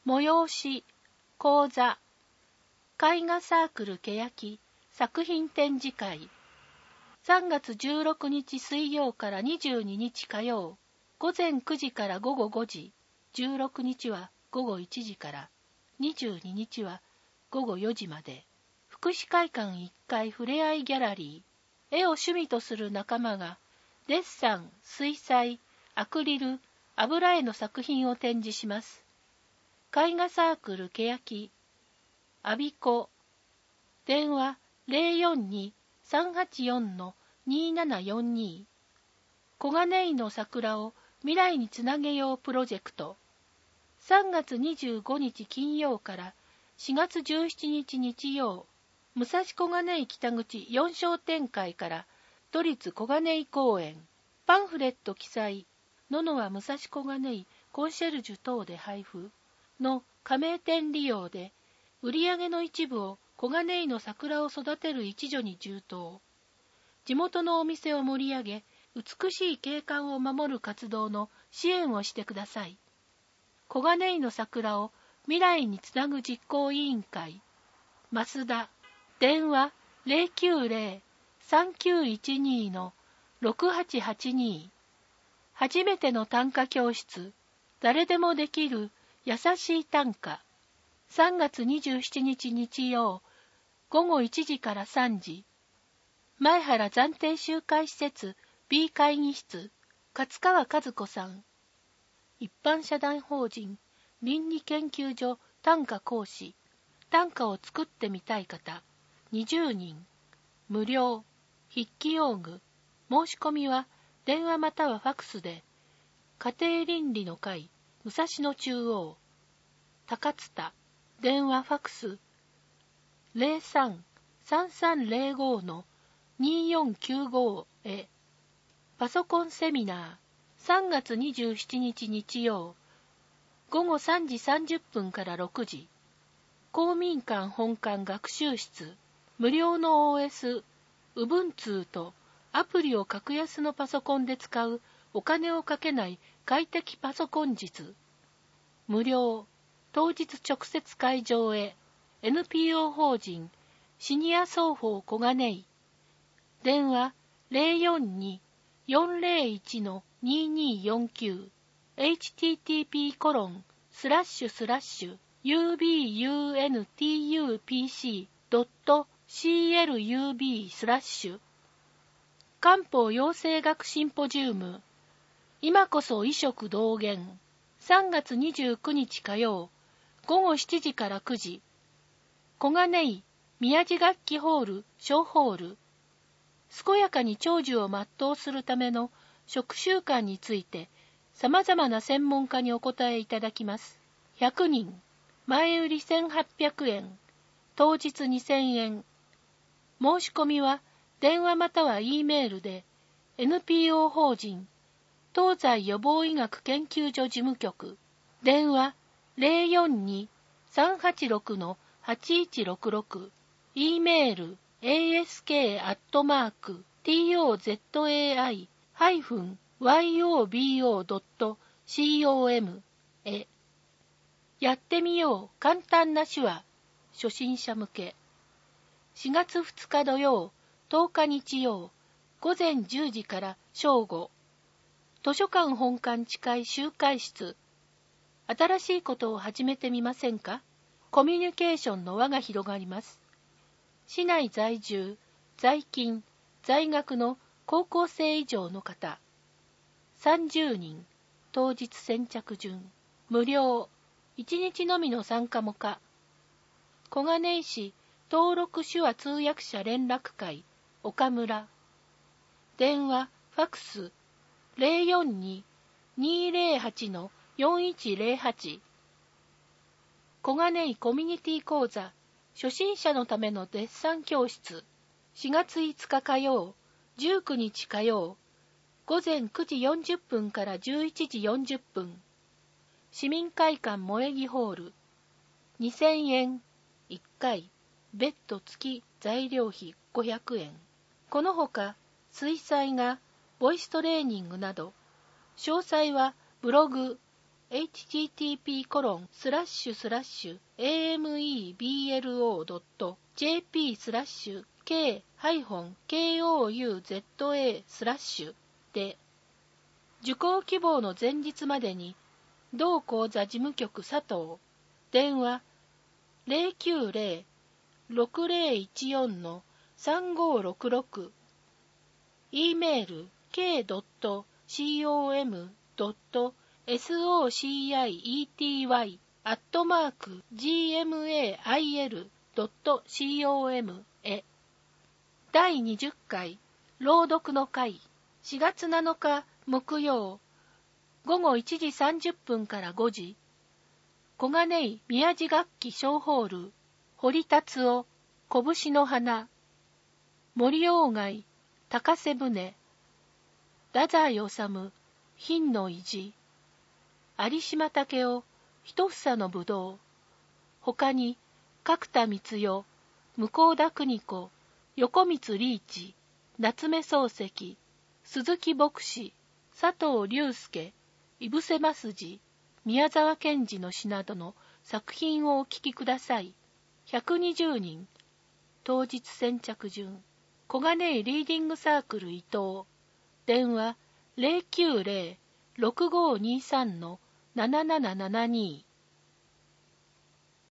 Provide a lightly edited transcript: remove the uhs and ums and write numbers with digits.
催し、講座、絵画サークル欅作品展示会。3月16日水曜から22日火曜、午前9時から午後5時、16日は午後1時から、22日は午後4時まで。福祉会館1階ふれあいギャラリー。絵を趣味とする仲間が、デッサン、水彩、アクリル、油絵の作品を展示します。絵画サークル欅、アビコ、電話 042-384-2742。小金井の桜を未来につなげようプロジェクト。3月25日金曜から4月17日日曜、武蔵小金井北口4商店会から都立小金井公園、パンフレット記載、ののは武蔵小金井コンシェルジュ等で配布の加盟店利用で、売上の一部を小金井の桜を育てる一助に充当。地元のお店を盛り上げ、美しい景観を守る活動の支援をしてください。小金井の桜を未来につなぐ実行委員会、増田、電話 090-3912-6882。初めての短歌教室、誰でもできる優しい短歌。3月27日日曜、午後1時から3時。前原暫定集会施設 B 会議室、勝川和子さん。一般社団法人倫理研究所短歌講師。短歌を作ってみたい方、20人。無料。筆記用具。申し込みは電話またはファクスで。家庭倫理の会、武蔵野中央。高津田。電話ファクス。03-3305-2495 へ。パソコンセミナー。3月27日日曜。午後3時30分から6時。公民館本館学習室。無料の OS、Ubuntu とアプリを格安のパソコンで使うお金をかけない快適パソコン術。無料。当日直接会場へ。NPO 法人シニア双方小金井。電話 042-401-2249。http://ubunTUPC.club/漢方養生学シンポジウム。今こそ医食同源。3月29日火曜、午後7時から9時。小金井宮地楽器ホール小ホール。健やかに長寿を全うするための食習慣について、様々な専門家にお答えいただきます。100人。前売り1800円。当日2000円。申し込みは電話または E メールで NPO 法人東西予防医学研究所事務局。電話 042-386-8166。E メール ask@tozai-yobo.com へ。やってみよう簡単な手話。初心者向け。4月2日土曜、10日日曜、午前10時から正午。図書館本館地下集会室。新しいことを始めてみませんか？コミュニケーションの輪が広がります。市内在住、在勤、在学の高校生以上の方。30人。当日先着順。無料。1日のみの参加も可。小金井市登録手話通訳者連絡会、岡村。電話、ファクス、042-208-4108。小金井コミュニティ講座、初心者のためのデッサン教室。4月5日火曜、19日火曜、午前9時40分から11時40分。市民会館萌木ホール。2000円。1回。ベッド付き材料費500円。このほか、水彩画、ボイストレーニングなど、詳細はブログ、 http://ameblo.jp/k-kouza/ で、受講希望の前日までに同講座事務局佐藤、電話 090-6014-3566、E メール k.com.society@gmail.com へ。第20回朗読の会、4月7日木曜午後1時30分から5時、小金井宮地楽器小ホール、堀達夫、拳の花、森鴎外、高瀬舟、太宰治、貧の意地、有島武雄、一房のぶどう、他に角田光代、向田邦子、横光リーチ、夏目漱石、鈴木牧師、佐藤隆介、井伏正次、宮沢賢治の詩などの作品をお聴きください。120人。当日先着順。小金井リーディングサークル伊藤。電話 090-6523-7772